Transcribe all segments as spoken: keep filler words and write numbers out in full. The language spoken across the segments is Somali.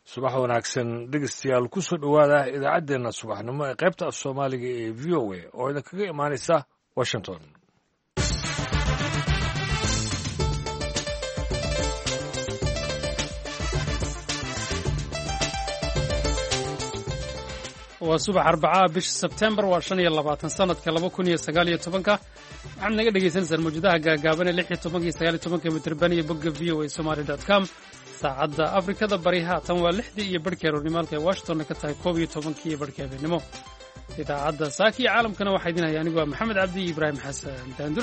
subax wanaagsan dhegeystayaal ku soo dhowaada idaacaddeenna subaxnimo ee qaybta af soomaaliga ee v o a oo idinkaga imaanaysa washington. waa subax arbacaa bisha sebtembar waa shan iyo labaatan sanadka laba kun iyo sagaal iyo tobanka waxaad naga dhegaysaneysaan mawjadaha gaagaaban ee lix iyo tobanka iyo sagaal iyo tobanka mitirban iyo bogga v o a somali dot com. saacadda afrikada bari haatan waa lixdii iyo barhkii aroornimaalka ee washingtonna ka tahay koob iyo tobankii iyo barhkii habeenimo. idaacadda saaki iyo caalamkana waxaa idin haya anigu waa maxamed cabdi iyo ibraahim xasan daandure.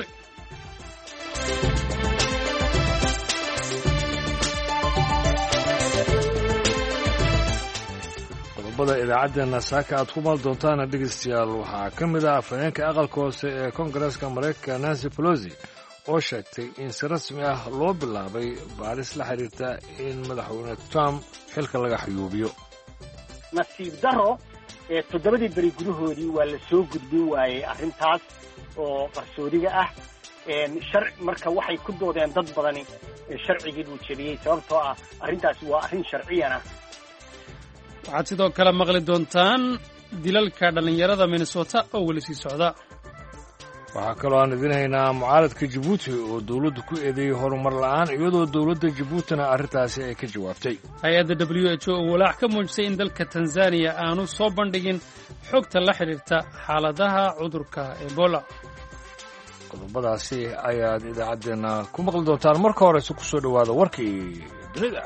qodobada idaacaddeena saaka aad ku maal doontaana dhegeystayaal waxaa ka mid ah afhayeenka aqalka hoose ee koongareeska maraykanka nancy pelosi oo sheegtay in si rasmi ah loo bilaabay baaris la xidhiirta in madaxweyne trump xilka laga xayuubiyo. nasiib daro ee toddobadii beri gudahoodii waa la soo gudbin waayey arrintaas oo qarsoodiga ah. sharci marka waxay ku doodeen dad badani sharcigii buu jebiyey sababtoo ah arrintaasi waa arrin sharciyan ah. waxaad sidoo kale maqli doontaan dilalka dhallinyarada minnesota oo weli sii socda. waxaa kaloo aan idin haynaa mucaaradka jabuuti oo dawladdu ku eedeeyey horumar la'aan iyadoo dawladda jabuutina arrintaasi ay ka jawaabtay. hay-adda w h o oo walaac ka muujisay in dalka tanzaniya aanu soo bandhigin xogta la xidhiirta xaaladaha cudurka ebola. qodobadaasi ayaad idaacaddeenna ku maqli doontaan. marka horese ku soo dhowaada warkii dunida.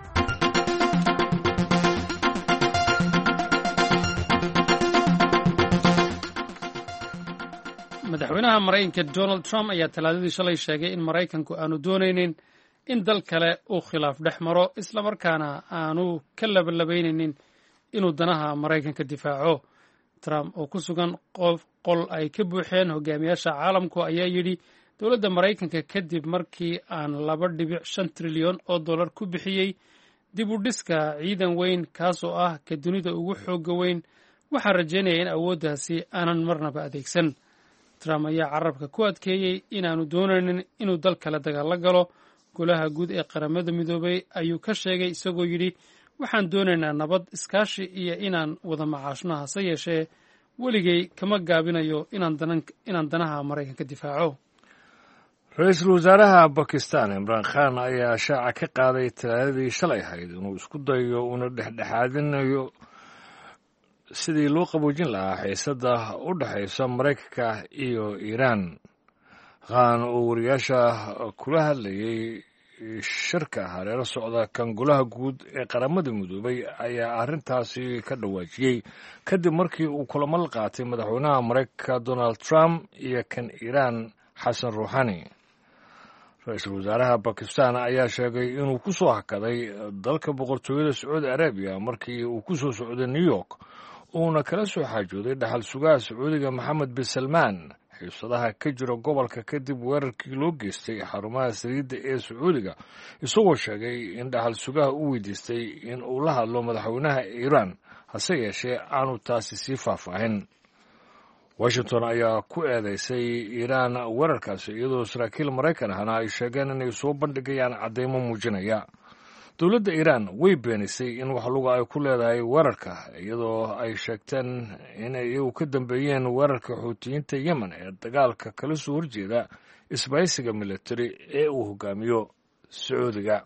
madaxweynaha maraykanka donald trump ayaa talaadadii shalay sheegay in maraykanku aanu doonaynin in dal kale uu khilaaf dhex maro islamarkaana aanu ka labalabaynaynin inuu danaha maraykanka difaaco. trump oo ku sugan qof qol ay ka buuxeen hogaamiyaasha caalamku ayaa yidhi dowladda maraykanka kadib markii aan laba dhibic shan trilyan oo dollar ku bixiyey dib u dhiska ciidan weyn kaasoo ah ka dunida ugu xooga weyn waxaan rajaynaya in awooddaasi aanan marnaba adeegsan. trump ayaa carabka ku adkeeyey inaanu doonaynin inuu dal kale dagaalo galo. golaha guud ee qaramada midoobay ayuu ka sheegay isagoo yidhi waxaan doonaynaa nabad, iskaashi iyo inaan wada macaashno, hase yeeshee weligay kama gaabinayo inaan danaha maraykanka difaaco. ra-iisul wasaaraha bakistan imraan khan ayaa shaaca ka qaaday talaadadii shalay ahayd inuu isku dayo uuna dhexdhexaadinayo sidii loo qaboojin lahaa xiisadda u dhexaysa maraykanka iyo iiraan. khan oo wariyaasha kula hadlayay shirka hareero socda kan golaha guud ee qaramada midoobay ayaa arrintaasi ka dhawaajiyey kadib markii uu kulamo la qaatay madaxweynaha maraykanka donald trump iyo kan iiraan xasan ruuxani. ra-iisul wasaaraha bakistan ayaa sheegay inuu ku soo hakaday dalka boqortooyada sacuudi arabiya markii uu ku soo socday new york uuna kala soo xaajooday dhaxal sugaha sacuudiga maxamed bin salmaan xiisadaha ka jira gobolka kadib weerarkii loo geystay xarumaha saliidda ee sacuudiga, isagoo sheegay in dhaxal sugaha u weydiistay in uu la hadlo madaxweynaha iiraan, hase yeeshee aanu taasi sii faahfaahin. washington ayaa ku eedaysay iiraan weerarkaasi iyadoo saraakiil maraykan ahna ay sheegeen inay soo bandhigayaan caddaymo muujinaya. dowladda iiraan way beenisay in wax luga ay ku leedahay weerarka, iyadoo ay sheegteen inay iyagu ka dambeeyeen weerarka xuutiyiinta yemen ee dagaalka kala soo horjeeda isbahaysiga militari ee uu hogaamiyo sacuudiga.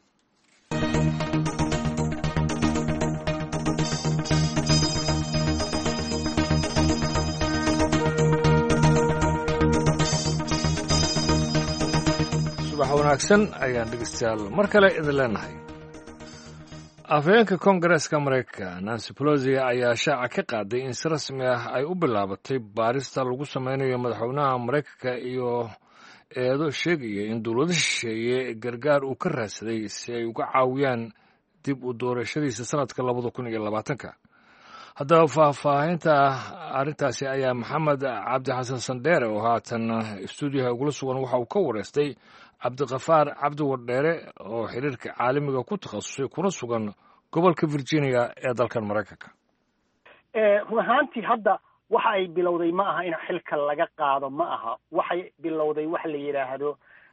subax wanaagsan ayaan dhegeystayaal mar kale idin leenahay. afhayeenka koongareeska maraykanka nancy pelosi ayaa shaaca ka qaaday in si rasmi ah ay u bilaabatay baarista lagu sameynayo madaxweynaha maraykanka iyo eedo sheegaya in dowlado shisheeye gargaar uu ka raadsaday si ay uga caawiyaan dib u doorashadiisa sanadka labada kun iyo labaatanka. haddaba faahfaahinta arrintaasi ayaa maxamed cabdi xasan sandheere oo haatan stuudiyaha ugula sugan waxa uu ka wareystay cabdiqafaar cabdi wardheere oo xiriirka caalamiga ku takhasusay kuna sugan gobolka virginia ee dalkan maraykanka. run ahaantii hadda waxa ay bilowday ma aha in xilka laga qaado, ma aha waxay bilowday wax la yidhaahdo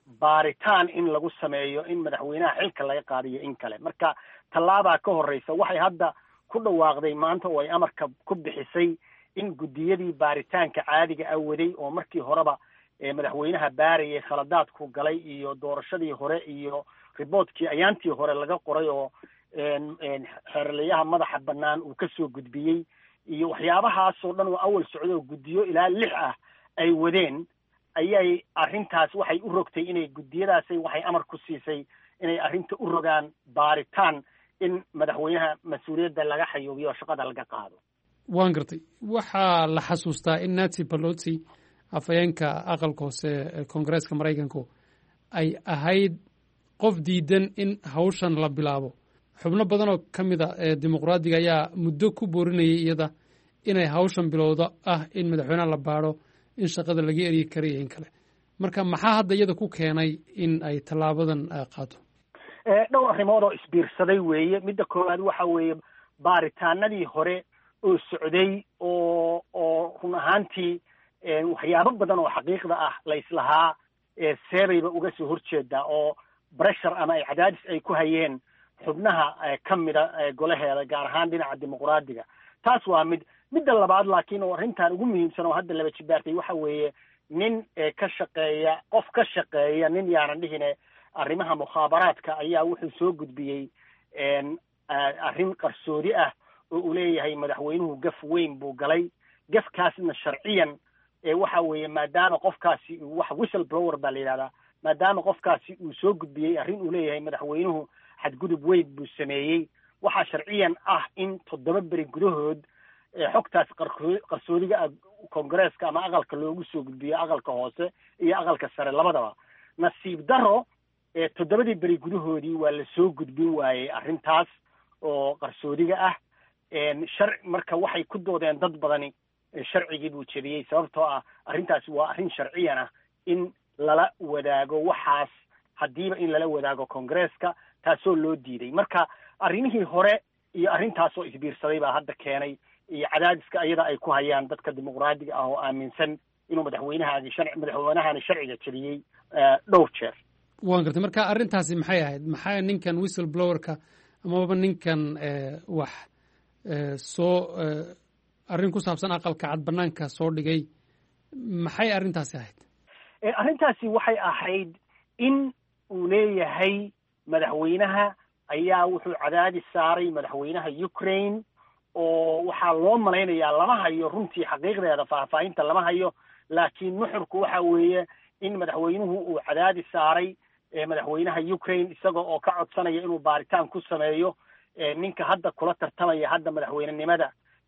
baaritaan in lagu sameeyo in madaxweynaha xilka laga qaadiyo in kale. marka tallaabaa ka horreysa. waxay hadda ku dhawaaqday maanta oo ay amarka ku bixisay in guddiyadii baaritaanka caadiga ah waday oo markii horeba madaxweynaha baarayay khaladaadku galay iyo doorashadii hore iyo riboodkii ayaantii hore laga qoray oo xeerlayaha madaxa bannaan uu ka soo gudbiyey iyo waxyaabahaasoo dhan oo awal socdo guddiyo ilaa lix ah ay wadeen ayay arrintaas waxay u rogtay inay guddiyadaasay waxay amar ku siisay inay arrinta u rogaan baaritaan in madaxweynaha mas-uuliyadda laga xayuubiyo oo shaqada laga qaado. waan gartay. waxaa la xasuustaa in Nancy Pelosi afhayeenka aqalka hoose ee koongareeska maraykanku ay ahayd qof diidan in hawshan la bilaabo. xubno badan oo ka mid a ee dimuqraadiga ayaa muddo ku boorinayay iyada inay hawshan bilowda ah in madaxweynaha la baadho in shaqada laga eryi karayo in kale. marka maxaa hadda iyada ku keenay in ay tallaabadan qaato? dhowr arrimood oo isbiirsaday weeye. midda koowaad waxa weeye baaritaanadii hore oo socday oo oo run ahaantii waxyaabo badan oo xaqiiqda ah la islahaa seebayba uga soo horjeedaa oo breshar ama ay cadaadis ay ku hayeen xubnaha ka mida golaheeda gaar ahaan dhinaca dimuqraadiga. taas waa mid. midda labaad laakiin oo arrintan ugu muhiimsan oo hadda laba jibaartay waxa weeye nin ka shaqeeya qof ka shaqeeya nin yaanan dhihine arrimaha mukhaabaraadka ayaa wuxuu soo gudbiyey arrin qarsoodi ah oo uu leeyahay madaxweynuhu gaf weyn buu galay. gafkaasna sharciyan waxa weeye maadaama qofkaasi wax whistle blower baa la yidhahdaa maadaama qofkaasi uu soo gudbiyey arrin uu leeyahay madaxweynuhu xadgudub weyn buu sameeyey waxaa sharciyan ah in toddoba beri gudahood xogtaas qarsoodiga ah koongareeska ama aqalka loogu soo gudbiyo aqalka hoose iyo aqalka sare labadaba. nasiib daro toddobadii beri gudahoodii waa la soo gudbin waayey arrintaas oo qarsoodiga ah. shar marka waxay ku doodeen dad badani sharcigii buu jebiyey sababtoo ah arrintaasi waa arrin sharciyan ah in lala wadaago waxaas haddiiba in lala wadaago koongareeska taasoo loo diiday. marka arrimihii hore iyo arrintaasoo isbiirsaday baa hadda keenay iyo cadaadiska ayada ay ku hayaan dadka dimuqraadiga ah oo aaminsan inuu madaxweynahaani sharci madaxweynahani sharciga jebiyey dhowr jeer. waan gartay. marka arrintaasi maxay ahayd? maxaa ninkan whistle blowerka amaba ninkan wax soo arrin ku saabsan aqalka cad banaanka soo dhigay maxay arrintaasi ahayd? arrintaasi waxay ahayd in uu leeyahay madaxweynaha ayaa wuxuu cadaadis saaray madaxweynaha Ukraine oo waxaa loo malaynayaa lama hayo runtii xaqiiqdeeda faahfaahinta lama hayo laakiin nuxurku waxa weeye in madaxweynuhu uu cadaadis saaray madaxweynaha Ukraine isagoo oo ka codsanaya inuu baaritaan ku sameeyo ninka hadda kula tartamaya hadda madaxweynenimada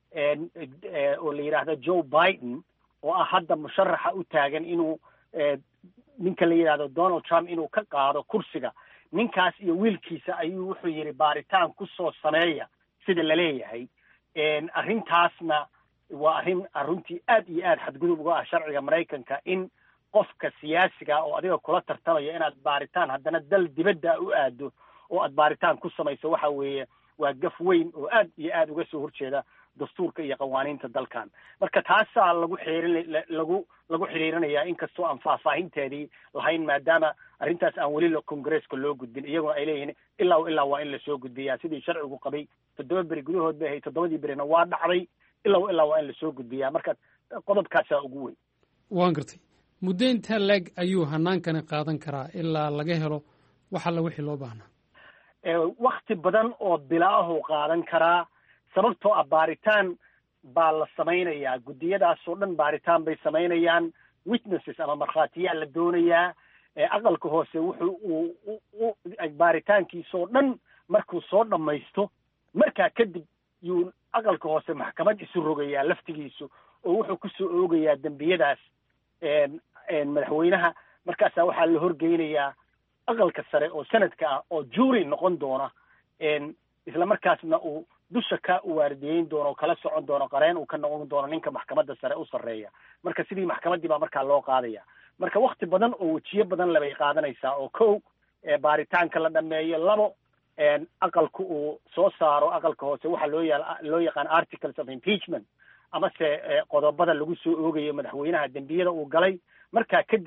oo la yidhaahdo Joe Biden oo ah hadda musharaxa u taagan inuu ninka la yidhaahdo Donald Trump inuu ka qaado kursiga. ninkaas iyo wiilkiisa ayuu wuxuu yidhi baaritaan ku soo sameeya sida la leeyahay. arrintaasna waa arrin runtii aad iyo aad xadgudub uga ah sharciga Maraykanka in qofka siyaasiga oo adiga kula tartamaya inaad baaritaan haddana dal dibadda u aado oo aad baaritaan ku samayso waxa weeye waa gaf weyn oo aad iyo aad uga soo horjeeda dastuurka iyo qawaaniinta dalkan. marka taasaa lagu xeerin lagu lagu xiriirinayaa inkastoo aan faahfaahinteedii lahayn maadaama arrintaas aan weli koongareeska loo gudbin iyaguna ay leeyihiin ilaa ilaa waa in lasoo gudbiyaa sidii sharcigu qabay toddoba beri gudahood bay ahayd toddobadii berina waa dhacday ilaa ilaa waa in lasoo gudbiyaa. marka qodobkaasaa ugu weyn. waan gartay. muddo intaa leeg ayuu hanaankani qaadan karaa ilaa laga helo wax alla wixii loo baahnaa? wakti badan oo bilaahuu qaadan karaa sababtoo ah baaritaan baa la samaynayaa. guddiyadaasoo dhan baaritaan bay samaynayaan. witnesses ama markhaatiyaa la doonayaa. aqalka hoose wuxuu baaritaankiisoo dhan markuu soo dhammaysto markaa kadib yuu aqalka hoose maxkamad isu rogayaa laftigiisu oo wuxuu kusoo oogayaa dembiyadaas madaxweynaha. markaasaa waxaa la horgeynayaa aqalka sare oo sanadka ah oo jury noqon doona isla markaasna uu dusha ka waardiyeyn doono oo kala socon doono qareen uu ka noqon doono ninka maxkamadda sare u sarreeya. marka sidii maxkamaddii baa markaa loo qaadaya. marka wakti badan oo wejiyo badan labay qaadanaysaa oo kow baaritaanka la dhameeyo, labo aqalku uu soo saaro aqalka hoose waxaa loo ya loo yaqaan articles of impeachment amase qodobada lagu soo oogayo madaxweynaha dembiyada uu galay. markaa kadib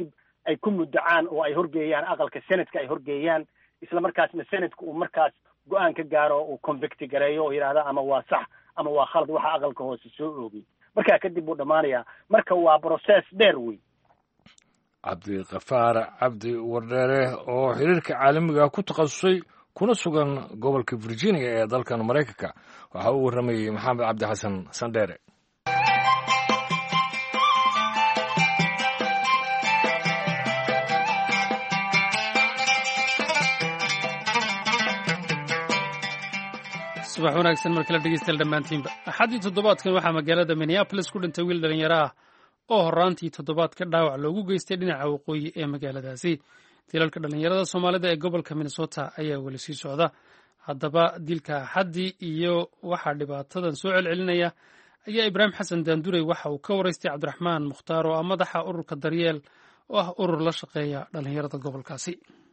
ay ku muddacaan oo ay horgeeyaan aqalka senatka ay horgeeyaan isla markaasna senatka uu markaas go-aan ka gaaro uu convicti gareeyo oo yidhaahda ama waa sax ama waa khalad waxa aqalka hoose soo oogay markaa kadib buu dhammaanayaa marka waa process dheer wey. cabdiqafaar cabdi wardheere oo xiriirka caalamiga ku takhasusay kuna sugan gobolka virginia ee dalkan maraykanka waxa uu warramayey maxamed cabdi xasan sandheere. subax wanaagsan mar kale dhegeystayaal dhammaantiinba. axaddii toddobaadkan waxaa magaalada minneapolis ku dhintay wiil dhallinyaro ah oo horraantii toddobaadka dhaawac loogu geystay dhinaca waqooyi ee magaaladaasi. dilalka dhallinyarada soomaalida ee gobolka minnesota ayaa weli sii socda. haddaba dilka axaddii iyo waxaa dhibaatadan soo celcelinaya ayaa ibraahim xasan daanduray waxa uu ka waraystay cabdiraxmaan mukhtaar oo ah madaxa ururka daryeel oo ah urur la shaqeeya dhallinyarada gobolkaasi.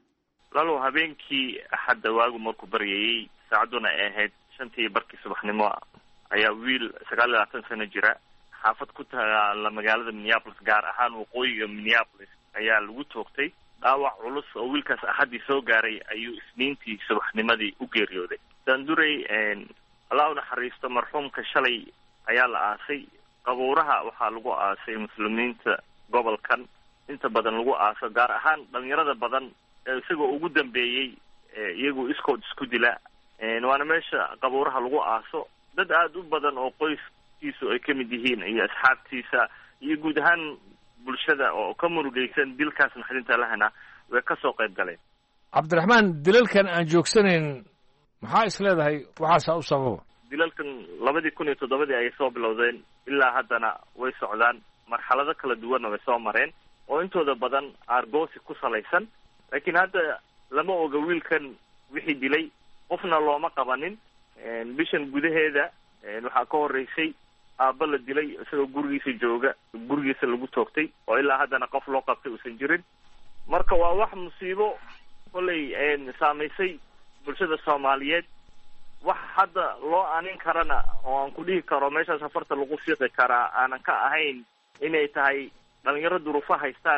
lalow habeenkii axadda waagu markuu baryayey saacaduna ay ahayd shantii barkii subaxnimo ayaa wiil sagaal iyo labaatan sano jira xaafad ku taala magaalada minneapolis gaar ahaan waqooyiga minneapolis ayaa lagu toogtay. dhaawac culus oo wiilkaas axaddii soo gaaray ayuu isniintii subaxnimadii u geeriyooday. daanduray allah u naxariisto marxuumka shalay ayaa la aasay. qabuuraha waxaa lagu aasay muslimiinta gobolkan inta badan lagu aaso gaar ahaan dhalinyarada badan isagoo ugu dambeeyey iyagu iskood isku dila waana meesha qabuuraha lagu aaso. dad aada u badan oo qoyskiisu ay ka mid yihiin iyo asxaabtiisa iyo guud ahaan bulshada oo ka murugaysan dilkaas naxdinta lahana way ka soo qayb galeen. cabdiraxmaan dilalkan aan joogsanayn maxaa is leedahay waxaasaa u sababa? dilalkan labadii kun iyo toddobadii ayay soo bilowdeen ilaa haddana way socdaan. marxalado kala duwanna way soo mareen oo intooda badan aargoosi ku salaysan. laakiin hadda lama oga wiilkan wixii dilay, qofna looma qabanin. bishan gudaheeda waxaa ka horreysay aabba la dilay isagoo gurigiisa jooga, gurigiisa lagu toogtay oo ilaa haddana qof loo qabtay uusan jirin. marka waa wax musiibo kollay saamaysay bulshada soomaaliyeed. wax hadda loo anin karana oo aan ku dhihi karo meeshaas safarta lagu fiiqi karaa aanan ka ahayn inay tahay dhalinyaro duruufo haystaan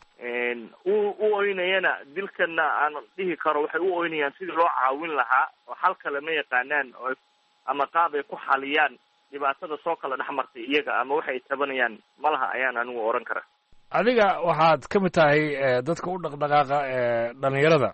u u oynayana dilkana aan dhihi karo waxay u oynayaan sidii loo caawin lahaa oo xal kale ma yaqaanaan oo ama qaab ay ku xaliyaan dhibaatada soo kala dhex martay iyaga ama waxay tabanayaan malaha ayaan anigu oran karaa. adiga waxaad ka mid tahay dadka u dhaqdhaqaaqa ee dhalinyarada.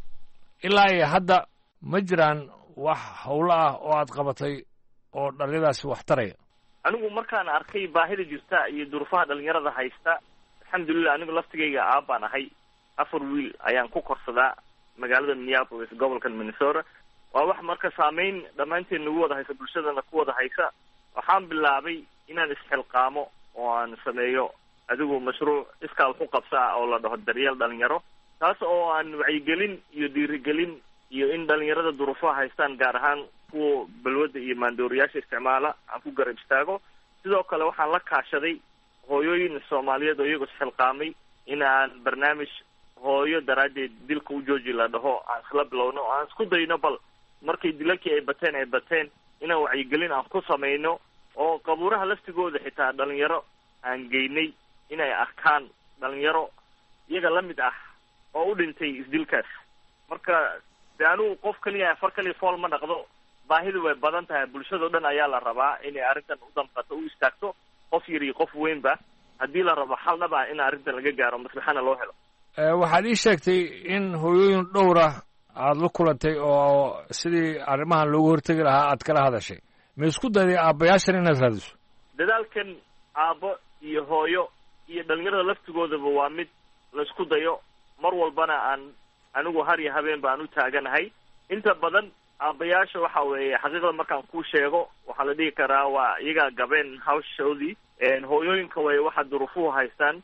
ilaa iyo hadda ma jiraan wax howlo ah oo aad qabatay oo dhalinyaradaasi wax taraya? anigu markaan arkay baahida jirta iyo duruufaha dhalinyarada haysta, alxamdulilah anigu laftigayga aabbaan ahay. afar wiil ayaan ku korsadaa magaalada minneapolis gobolkan minnesota. waa wax marka saameyn dhammaanteen nagu wada haysa, bulshadana ku wada haysa. waxaan bilaabay inaan isxilqaamo oo aan sameeyo adigu mashruuc iskaa wax u qabsaa oo la dhaho daryeel dhalinyaro, taas oo aan wacyigelin iyo dhiirigelin iyo in dhalinyarada duruufaha haystaan gaar ahaan kuwa balwadda iyo maandooriyaasha isticmaala aan ku garab istaago. sidoo kale waxaan la kaashaday hooyooyin soomaaliyeed oo iyagoo isxilqaamay in aan barnaamij hooyo daraaddeed dilka u jooji la dhaho aan isla bilowno oo aan isku dayno bal markay dilalkii ay bateen ay bateen inaan wacyigelin aan ku samayno oo qabuuraha laftigooda xitaa dhalinyaro aan geynay inay arkaan dhalinyaro iyaga la mid ah oo u dhintay isdilkaas. marka de anugu qof kaliya afar kaliya fool ma dhaqdo. baahidu way badan tahay, bulshado dhan ayaa la rabaa inay arrintan u damqato u istaagto, qof yar iyo qof weynba haddii la rabo xal dhab ah in arrintan laga gaaro maslaxana loo helo. waxaad ii sheegtay in hooyooyin dhowra aada la kulantay oo sidii arrimahan loogu hortegi lahaa aad kala hadashay. ma isku dayday aabbayaashan inaad raadiso? dadaalkan aabbo iyo hooyo iyo dhalinyarada laftigoodaba waa mid la isku dayo. mar walbana aan anigu har iyo habeen baan u taaganahay. inta badan aabbayaasha waxa weeye xaqiiqda markaan kuu sheego waxaa la dhihi karaa waa iyagaa gabeen hawshoodii. hooyooyinka way waxa duruufuhu haystaan.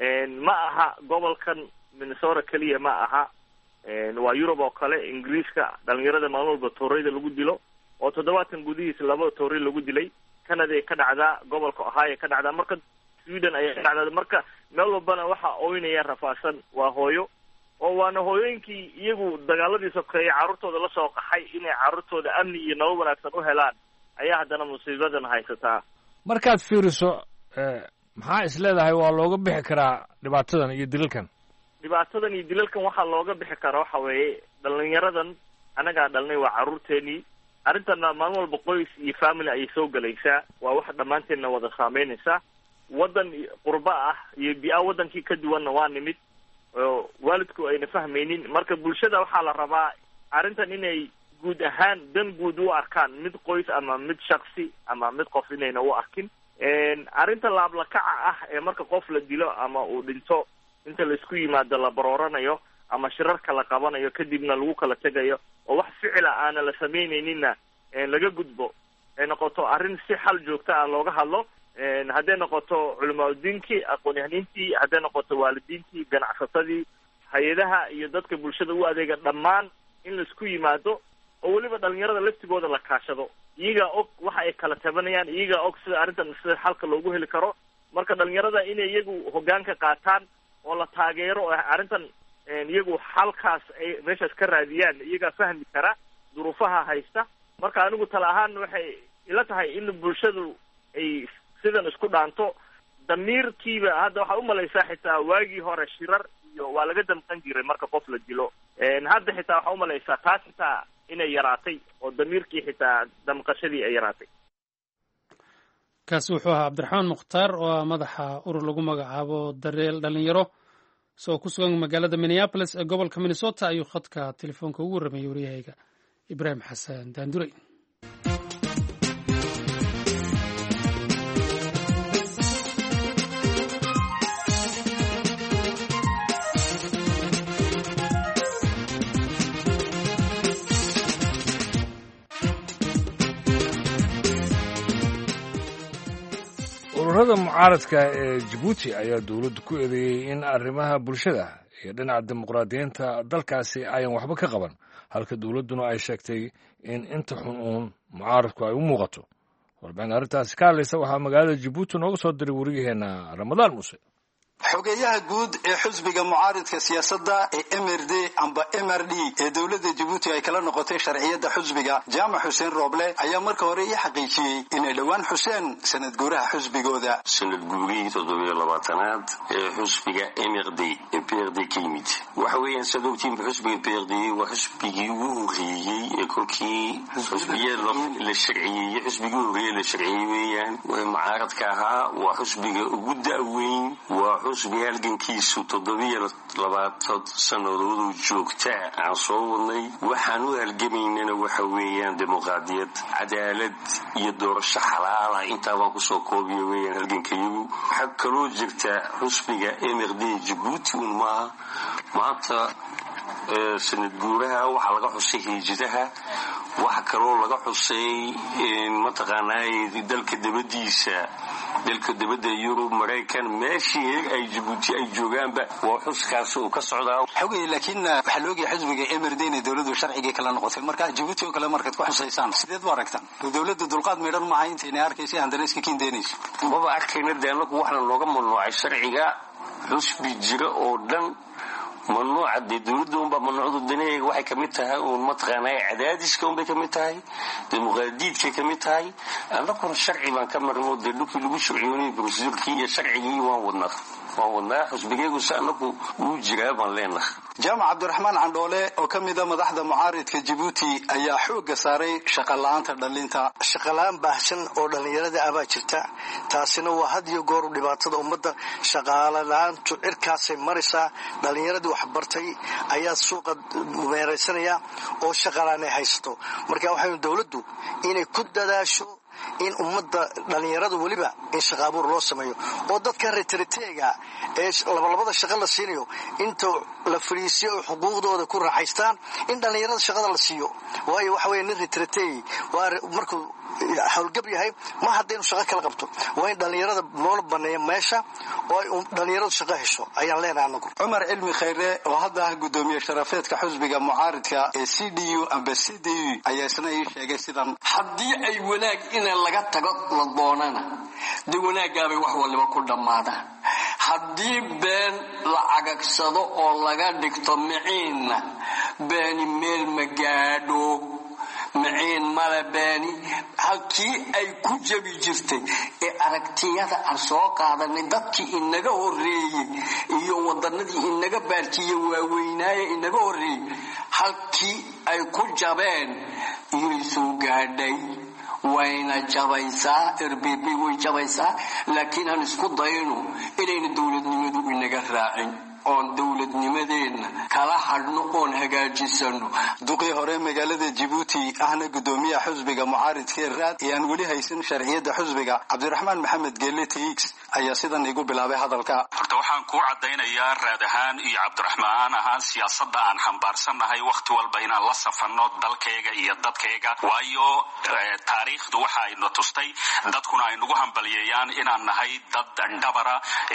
ma aha gobolkan minnesota keliya ma aha, waa Yurub oo kale, Ingiriiska dhalinyarada maalin walba tooreyda lagu dilo oo toddobaatan gudihiisa laba toorey lagu dilay. Canada ay ka dhacdaa, gobolka Ohio ka dhacdaa, marka Sweden ayay ka dhacdaa. marka meel walbana waxa ooynaya rafaasan waa hooyo, oo waana hooyooyinkii iyagu dagaaladii sokeeye carruurtooda la soo qaxay inay carruurtooda amni iyo nolol wanaagsan u helaan ayaa haddana musiibadan haysataa. markaad fiiriso maxaa is leedahay waa looga bixi karaa dhibaatadan iyo dilalkan? dhibaatadan iyo dilalkan waxaa looga bixi kara waxa weeye dhalinyaradan anagaa dhalnay waa carruurteenii arrintana maalin walba qoys iyo family ayay soo gelaysaa waa wax dhammaanteenna wada saameynaysaa waddan qurba ah iyo bi-a waddankii ka duwanna waa nimid oo waalidku ayna fahmaynin marka bulshada waxaa la rabaa arrintan inay guud ahaan dan guud u arkaan mid qoys ama mid shaksi ama mid qof inayna u arkin arrinta laablakaca ah ee marka qof la dilo ama uu dhinto inta laisku yimaado la barooranayo ama shirarka la qabanayo kadibna lagu kala tegayo oo wax ficila aana la samaynayninna laga gudbo ay noqoto arrin si xal joogta ah looga hadlo hadday noqoto culimaadudiinkii aqoon-yahaniintii hadday noqoto waalidiintii ganacsatadii hay-adaha iyo dadka bulshada u adeega dhammaan in laisku yimaado oo weliba dhalinyarada laftigooda la kaashado iyagaa og waxa ay kala tabanayaan iyagaa og sida arrintan sida xalka loogu heli karo marka dhalinyarada inay iyagu hoggaanka qaataan oo la taageero oo arrintan iyagu xalkaas ay meeshaas ka raadiyaan iyagaa fahmi kara duruufaha haysta marka anigu tala ahaan waxay ila tahay in bulshadu ay sidan isku dhaanto damiirkiiba hadda waxaa umalaysaa xitaa waagii hore shirar iyo waa laga damqan jiray marka qof la dilo hadda xitaa waxaa umalaysaa taas xitaa inay yaraatay oo damiirkii xitaa damqashadii ay yaraatay kaasi wuxuu ahaa cabdiraxmaan mukhtaar oo ah madaxa urur lagu magacaabo daryeel dhalinyaro isagoo ku sugan magaalada minneapolis ee gobolka minnesota ayuu khadka telefoonka ugu warramayay waryahayga ibraahim xasan daanduray ururada mucaaradka ee Djibouti ayaa dawladdu ku eedeeyay in arrimaha bulshada iyo dhinaca dimuqraadiyiinta dalkaasi ayan waxba ka qaban halka dawladduna ay sheegtay in inta xun uun mucaaradku ay u muuqato warbixin arrintaasi ka hadlaysa waxaa magaalada Djibouti nooga soo diray wariyaheena Ramadaan Muuse xogeyaha guud ee xisbiga mucaaradka siyaasadda ee M R D amba M R D ee dawladda Djibouti ay kala noqotay sharciyada xisbiga Jaamac Xuseen Roble ayaa marka hore ii xaqiijiyay in ay dhawaan Xuseen sanad guuraha xisbigooda sanad guurihii toddoba iyo labaatanaad ee xisbiga M R D ee P R D ka yimid waxa weeyaan sadowtiin xisbiga P R D waa xisbigii ugu horeeyay ee kolkii xisbiyada la sharciyay xisbigii ugu horeeyay la sharciyay weeyaan waa mucaaradka ahaa waa xisbiga ugu daaweyn waa xusbi halgankiisu toddoba iyo labaatan sannadood oo joogta aan soo wadnay waxaan u halgamaynana waxa weeyaan dimuqraadiyad cadaalad iyo doorasho xalaal ah intaa baan ku soo koobiyo weeyaan halgankayagu waxaa kaloo jirta xusbiga M R D Djibouti un maaha maanta sanad guuraha waxaa laga xusay hijidaha waxa kaloo laga xusay mataqaanaa dalka dabadiisa dalka dabada Yurub Mareykan meeshii ay Djibouti ay joogaanba waa xuskaas oo ka socdaa xogay laakiin waxa loo geeyay xisbiga M R D ee dawladdu sharciga kala noqotay marka Djibouti oo kale markaad ku xusaysaan sideed u aragtaan dawladdu dulqaad meeran ma hayn inay arkaysi handaneeska kindeynayso baba arkayna deeqo waxna looga mamnuucay sharciga xusbi jira oo dhan mamnuuca dawladdu unba mamnuucdu danayga waxay ka mid tahay oo mataqaanay cadaadiska unbay ka mid tahay dimuqraadiidka ka mid tahay anaguna sharci baan ka marno dadku lagu sharciyoonay procedurkii iyo sharcigii waan wadnaa waan wadnaa xusbigeegu saanaku uu jiraa baan leenahay Jaamac Cabdiraxmaan Candhoole oo kamid ah madaxda mucaaradka Djibouti ayaa xoog saaray shaqo la'aanta dhalinta shaqo la'aan baahsan oo dhalinyarada aba jirta taasina waa had iyo goor dhibaatada ummadda shaqaale la'aantu cirkaasay maraysaa dhalinyarada wax bartay ayaa suuqa meeraysanaya oo shaqo la'aan ay haysto marka waxay dawladdu inay ku dadaasho in ummadda dhalinyarada waliba in shaqo abuur loo sameeyo oo dadka retiriteega ee labalabada shaqo la siinayo inta la fariisiyo xuquuqdooda ku raaxaystaan in dhalinyarada shaqada la siiyo waayo waxa weeye nin retiriteey waa markuu hawlgab yahay ma haddaynu shaqo kala qabto waa in dhalinyarada loo baneeyo meesha oo dhalinyaradu shaqo hesho ayaan leenahay anagu Cumar Cilmi Khayre oo hadda ah gudoomiye sharafeedka xisbiga mucaaradka ee C D U amba C D U ayaa isna ii sheegay sidan haddii ay wanaag in laga tago la doonana de wanaagaabay wax waliba ku dhamaadaan haddii been la cagagsado oo laga dhigto miciinna beeni meel ma gaadho miciin male beeni halkii ay ku jabi jirtay ee aragtiyada aan soo qaadanay dadkii inaga horreeyey iyo wadanadii inaga baarkiye waaweynaaye inaga horreeyey halkii ay ku jabeen iyay soo gaadhay wayna jabaysaa R B B way jabaysaa laakiin aan isku dayno inayna dowladnimadu inaga raacin oon dowladnimadeena kala hadhno oon hagaajisano duqii hore magaalada Djibouti ahna gudoomiyaha xisbiga mucaaridka raad ee aan wali haysan sharciyada xisbiga Cabdiraxmaan Maxamed Geelle Tix ayaa sidan igu bilaabay hadalka horta waxaan ku cadeynayaa raad ahaan iyo Cabdiraxmaan ahaan siyaasadda aan xambaarsanahay waqti walba inaan la safano dalkayga iyo dadkayga waayo taariikhdu waxa ay notustay dadkuna ay nagu hambalyeeyaan inaan nahay dad dhabara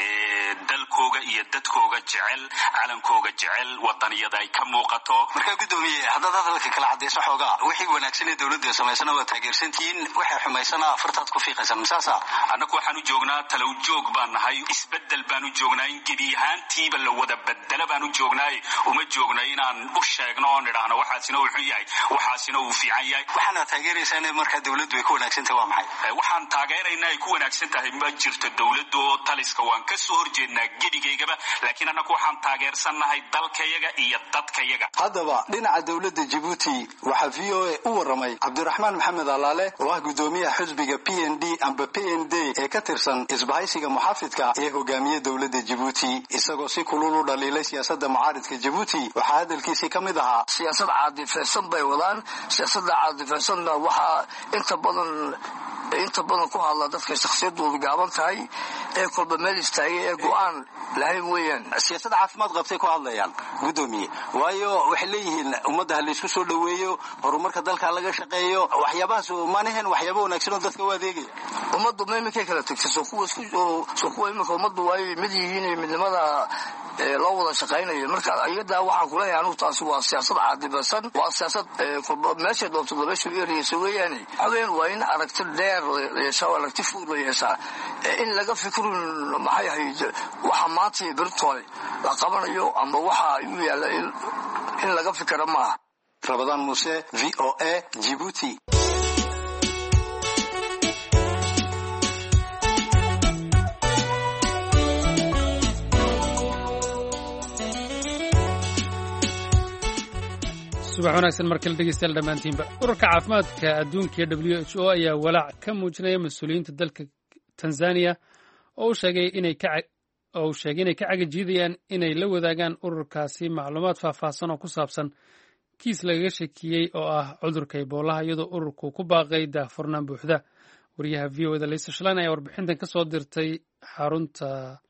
dalkooga iyo dadkooga jecel calankooga jecel wadaniyada ay ka muuqato marka gudoomiye hadda hadalka kala cadeys xoogaa wixii wanaagsan ee dawladda sameysana waa taageersantiin wixii xumaysana afartaad ku fiiqaysan misaasa anagu waxaan u joognaa talow joog baan nahay isbedel baan u joognaa in gebi ahaantiiba la wada bedela baan u joognaa uma joogno inaan u sheegno oo nidhaahno waxaasina uu xun yahay waxaasina uu fiican yahay waxaana taageeraysaan marka dawladdu ay ku wanaagsan tahay waa maxay waxaan taageeraynaa ay ku wanaagsan tahay ma jirto dawladdu oo taliska waan ka soo horjeednaa gebigaygaba laakiin anagu waxaan taageersanahay dalkayaga iyo dadkayaga haddaba dhinaca dawladda Djibouti waxa V O A u waramay Cabdiraxmaan Maxamed Alaale oo ah gudoomiyaha xisbiga P N D amba P N D ee ka tirsan isbahaysiga muxaafidka ee hogaamiye dawladda Djibouti isagoo si kulul u dhaliilay siyaasadda mucaaridka Djibouti waxa hadalkiisa kamid ahaa siyaasad caadifaysan bay wadaan siyaasadda caadifaysanna waxa inta badan inta badan ku hadla dadka shakhsiyadoodu gaaban tahay ee kolba meel istaagay ee go'aan lahayn weeyaan siyaasadda caafimaad qabtay ku hadlayaan gudoomiye waayo waxay leeyihiin ummadda la isku soo dhaweeyo horumarka dalka laga shaqeeyo waxyaabahaas maanahan waxyaabo wanaagsan oo dadka u adeegaya ummaddu meemikay kala tagtay soo kuwa isku soo kuwa imika ummaddu way mid yihiin midnimada loo wada shaqeynayo marka ayada waxaan ku leeyahay anigu taasi waa siyaasad caadibasan waa siyaasad meesha doonto meesha eeriyay weeyaan habeen waa in aragti dheer yeesho aragti fog yeesho in laga fikiro maxay ahayd waxa maanta birtoy la qabanayo ama waxa uu yaala in laga fikiro ma Ramadan Muse V O A Djibouti subax wanaagsan markale dhegeystayaal dhammaantiinba ururka caafimaadka adduunka ee W H O ayaa walaac ka muujinaya mas-uuliyiinta dalka Tanzania oo uu sheegay inay ka oo uu sheegay inay ka cagajiidayaan inay la wadaagaan ururkaasi macluumaad faahfaahsan oo ku saabsan kiis lagaga shakiyey oo ah cudurka Ebola iyadoo ururku ku baaqay daahfurnaan buuxda wariyaha V O A da Lisa Schlein ayaa warbixintan ka soo dirtay xarunta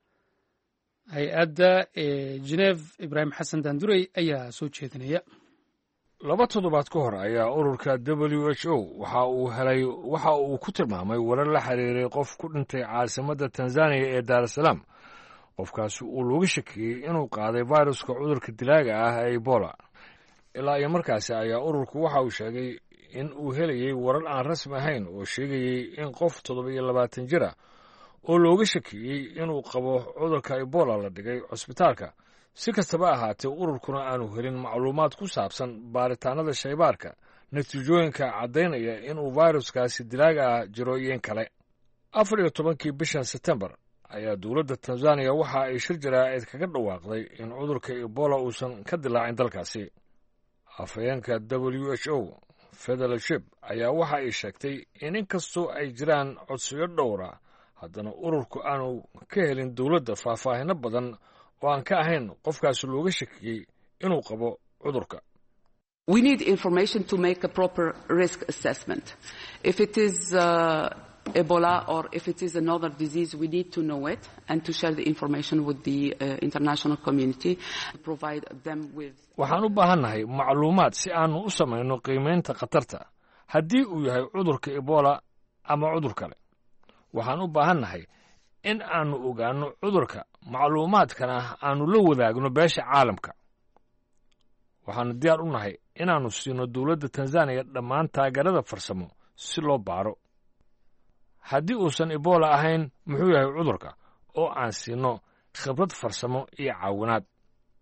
hay-adda ee Geneva Ibrahim Xasan Daandurey ayaa soo jeedinaya laba toddobaad ka hor ayaa ururka W H O waxa uu helay waxa uu ku tilmaamay warar la xiriiray qof ku dhintay caasimadda Tanzania ee Dar es Salaam qofkaasi uu looga shakiyey inuu qaaday fayraska cudurka dilaaga ah ee Ebola ilaa iyo markaasi ayaa ururku waxa uu sheegay in uu helayay warar aan rasmi ahayn oo sheegayay in qof toddoba iyo labaatan jir ah oo looga shakiyey inuu qabo cudurka Ebola la dhigay cusbitaalka si kastaba ahaatee ururkuna aanu helin macluumaad ku saabsan baaritaanada shaybaarka natiijooyinka caddaynaya inuu fayraskaasi dilaaga ah jiro iyo in kale afar iyo tobankii bishan Sebtembar ayaa dowladda Tanzania waxa ay shir jaraa'id kaga dhawaaqday in cudurka Ebola uusan ka dilaacin dalkaasi afhayeenka W H O Federalship ayaa waxa ay sheegtay in inkastoo ay jiraan codsiyo dhowra haddana ururku aanu ka helin dowladda faahfaahinno badan oo aan ka ahayn qofkaasi looga shakiyey inuu qabo cudurka We need information to make a proper risk assessment. If it is uh, Ebola or if it is another disease, we need to know it and to share the information with the uh, international community, provide them with... Waxaan u baahannahay macluumaad si aanu u samayno qiimaynta khatarta haddii uu yahay cudurka Ebola ama cudur kale. Waxaan u baahannahay in aanu ogaanno cudurka macluumaadkana aanu la wadaagno beesha caalamka. Waxaanu diyaar u nahay inaannu siino dowladda Tanzania dhammaan taageerada farsamo si loo baaro. Haddii uusan Ebola ahayn muxuu yahay cudurka oo aan siino khibrad farsamo iyo caawinaad.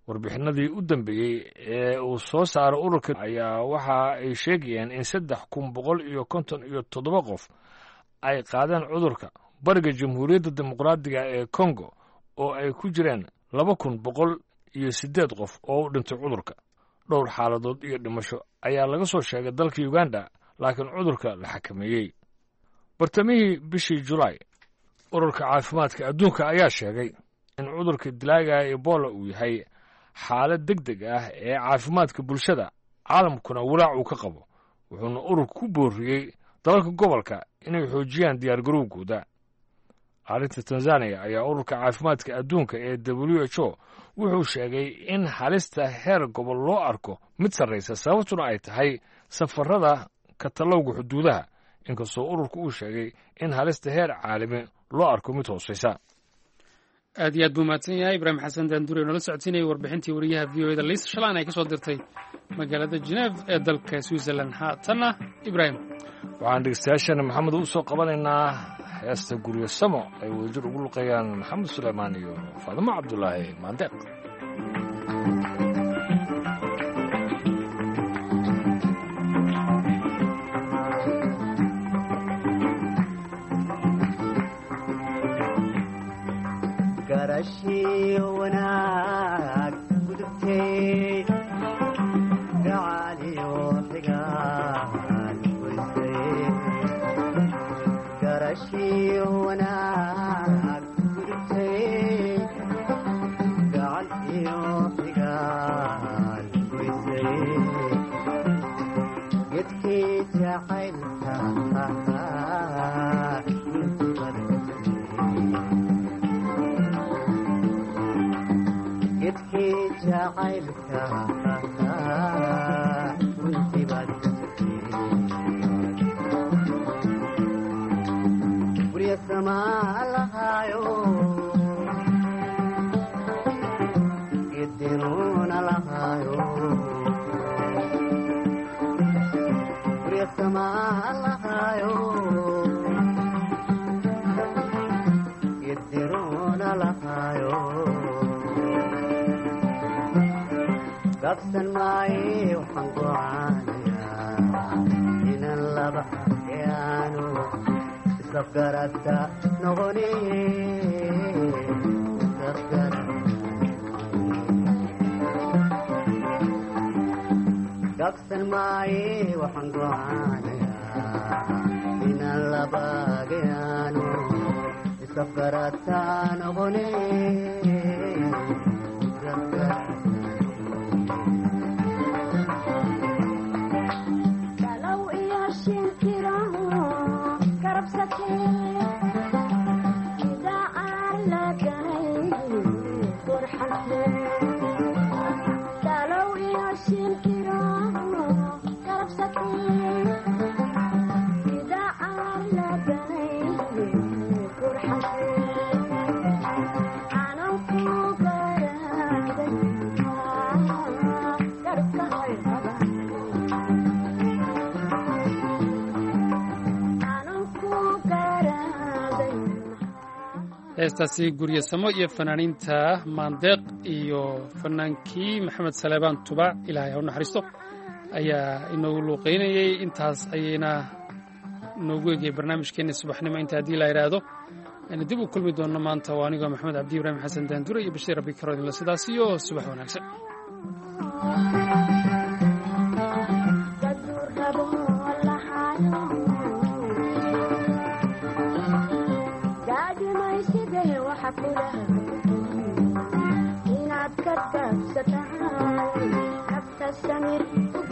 warbixinadii u dambeeyey ee uu soo saaray ururka ayaa waxa ay sheegayaan in saddex kun boqol iyo konton iyo toddoba qof ay qaadeen cudurka bariga jamhuuriyadda dimuqraadiga ee kongo oo ay ku jireen laba kun boqol iyo siddeed qof oo u dhintay cudurka. dhowr xaaladood iyo dhimasho ayaa laga soo sheegay dalka uganda laakiin cudurka la xakameeyey. bartamihii bishii julaay ururka caafimaadka adduunka ayaa sheegay in cudurka dilaaga ebola uu yahay xaalad deg deg ah ee caafimaadka bulshada caalamkuna walaac uu ka qabo, wuxuuna ururka ku booriyey dalalka gobolka inay xoojiyaan diyaargarowgooda. arrinta tanzaniya ayaa ururka caafimaadka adduunka ee w h o wuxuu sheegay in halista heer gobol loo arko mid sarraysa sababtuna ay tahay safarada ka tallowga xuduudaha, inkastoo ururku uu sheegay in halista heer caalami loo arko mid hoosaysa. aad iyo aad buu mahadsan yahay ibraahim xasan daandure noola socodsiinayay warbixintii wariyaha v o eda liis shalaan ay ka soo dirtay magaalada Geneva ee dalka Switzerland. haatanna ibraahim waxaan dhegeystayaashana maxamed u soo qabanaynaa heesta guryo samo ay wadajir ugu luqayaan maxamed suleymaan iyo faadimo cabdulaahi maandeeq. wanaag gudubtay gacaaliyo xigaan weysay garashiyo wanaag gudubtay gacaaliyo xigaan weysay gedkii jacaylka jacaylka runtii baad gurya samaa lahaayo geedinuuna lahaayo gurya samaa lahaayo geedinuuna lahaayo qabsan maaye waxaan gocaanayaa inan laba yaanu isafgarata noqoni qabsan maaye waxaan gocaanayaa inan laba yaanu isafgarata noqoni heestaasi guryo samo iyo fanaaniinta maandeeq iyo fanaankii maxamed saleebaan tubac ilaahay ha u naxariisto ayaa inoogu luuqaynayey. intaas ayayna noogu egayay barnaamijkeenna subaxnimo. inta haddii la idhaahdo ayna dib u kulmi doonno maanta waa anigoo maxamed cabdi ibraahim xasan daandure iyo bashiir rabbi karoodinla sidaas iyo subax wanaagsan. inaad ka taabsatahay nafta samir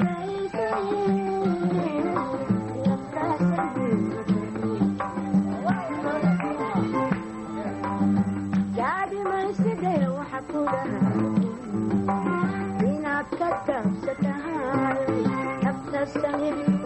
gaadimaysidee waxa ku dhahay inaad ka taabsatahay nafta samir